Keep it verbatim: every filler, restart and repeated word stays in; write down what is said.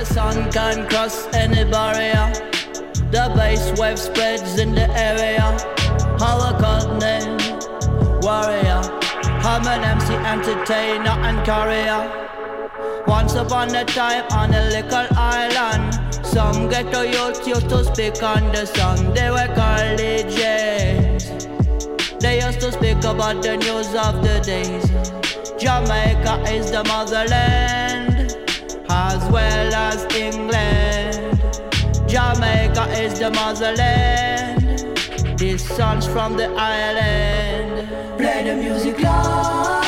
sun can cross any barrier. The bass wave spreads in the area. Our code name, warrior. I'm an M C, entertainer and carrier. Once upon a time on a little island, some ghetto youth used to speak on the song. They were called legends. They used to speak about the news of the days. Jamaica is the motherland, as well as England. Jamaica is the motherland. These songs from the island. Play the music loud.